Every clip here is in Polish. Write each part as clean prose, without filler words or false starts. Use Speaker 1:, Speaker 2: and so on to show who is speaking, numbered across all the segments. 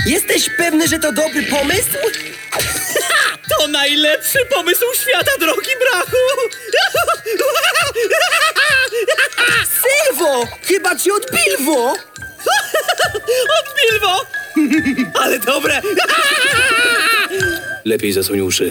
Speaker 1: Jesteś pewny, że to dobry pomysł?
Speaker 2: To najlepszy pomysł świata, drogi brachu!
Speaker 1: Sylwo! Chyba ci odbilwo!
Speaker 2: Odbilwo! Ale dobre!
Speaker 3: Lepiej zasłoń uszy.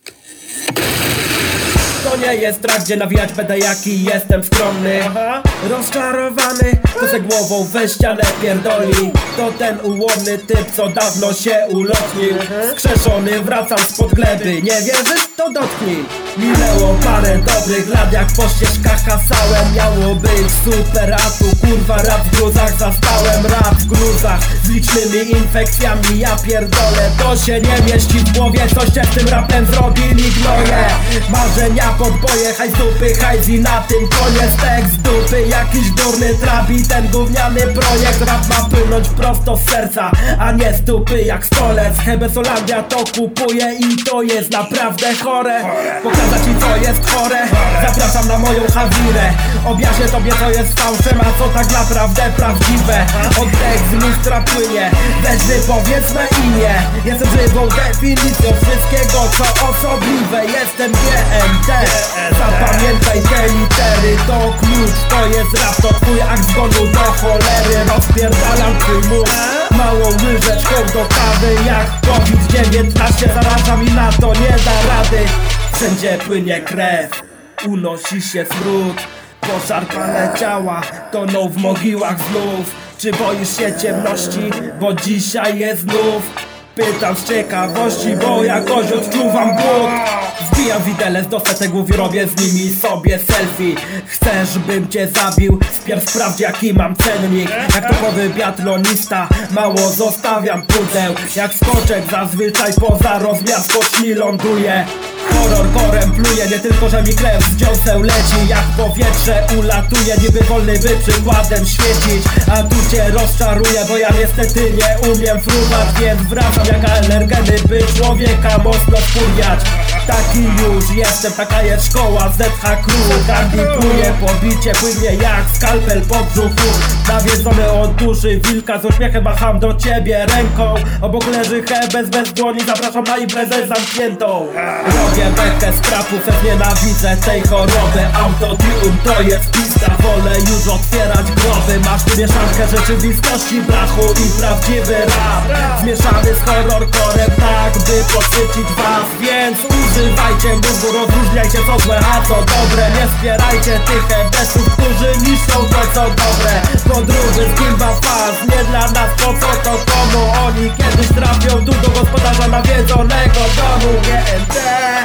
Speaker 4: To nie jest trakt, gdzie nawijać będę jaki jestem skromny. Rozczarowany, to se głową we ścianę pierdoli. To ten ułomny typ, co dawno się ulotnił. Skrzeszony wracam spod gleby, nie wierzysz? To dotknij. Minęło parę dobrych lat, jak po ścieżkach hasałem. Miało być super, a tu kurwa rap w gruzach. Zastałem rap w gruzach z licznymi infekcjami. Ja pierdolę, to się nie mieści w głowie. Coście z tym rapem zrobili gnoje. Marzenia, podboje, hajs dupy, hajs i na tym koniec. Tekst dupy, jakiś durny trap i ten gówniany projekt. Rap ma płynąć prosto z serca, a nie z dupy jak stolec. Hebesolandia to kupuje i to jest naprawdę chore. Pokazać ci co jest chore, zapraszam na moją hawirę. Objaśnię tobie co jest fałszem, a co tak naprawdę prawdziwe. Oddech z lustra płynie, weź wypowiedz me imię. Jestem żywą definicją wszystkiego co osobliwe. Jestem GMT, zapamiętaj te litery. To klucz, to jest rap, to twój akt zgonu do cholery. Rozpierdalam twój mózg małą łyżeczką do kawy. Jak COVID-19 zaraża mi na to nie da rady. Wszędzie płynie krew, unosi się smród. Poszarpane ciała toną w mogiłach znów. Czy boisz się ciemności, bo dzisiaj jest znów? Pytam z ciekawości, bo jakoś odczuwam głód. Wbijam widelec do setegów i robię z nimi sobie selfie. Chcesz, bym cię zabił? Wpierw sprawdź jaki mam cennik. Jak topowy biatlonista mało zostawiam pudeł. Jak skoczek zazwyczaj poza rozmiar skoczni ląduje. Horror korem pluje, nie tylko że mi krew z dziąseł leci. Jak powietrze ulatuje, niby wolny by przykładem świecić. A tu cię rozczaruję, bo ja niestety nie umiem fruwać. Więc wracam jak alergeny, by człowieka mocno wkurwiać. Taki już jestem, taka jest szkoła ZH Crew. Gandhi pluje, pobicie płynie jak skalpel po brzuchu. Nawiedzony od duszy wilka, z uśmiechem macham do ciebie ręką. Obok leży Hebes bez dłoni, zapraszam na imprezę zamkniętą. Robię bekę z krapów, nienawidzę tej choroby. Autotune to jest pista, wolę już otwierać groby. Masz tu mieszankę rzeczywistości, brachu i prawdziwy rap. Zmieszany z horrorcorem, tak by podsycić was. Więc używajcie mózgu, rozróżniajcie co złe, a co dobre. Nie wspierajcie tych ebesów, którzy niszczą to co dobre. Podróży z Gimba Faz, nie dla nas, po co to komu? Oni kiedyś trafią tu do gospodarza nawiedzonego domu. GMT,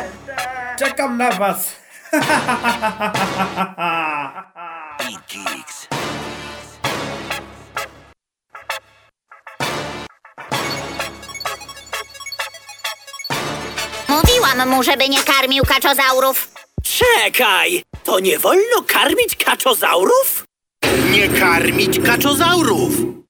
Speaker 4: czekam na was.
Speaker 5: Mówiłam mu, żeby nie karmił kaczozaurów.
Speaker 2: Czekaj! To nie wolno karmić kaczozaurów?
Speaker 6: Nie karmić kaczozaurów!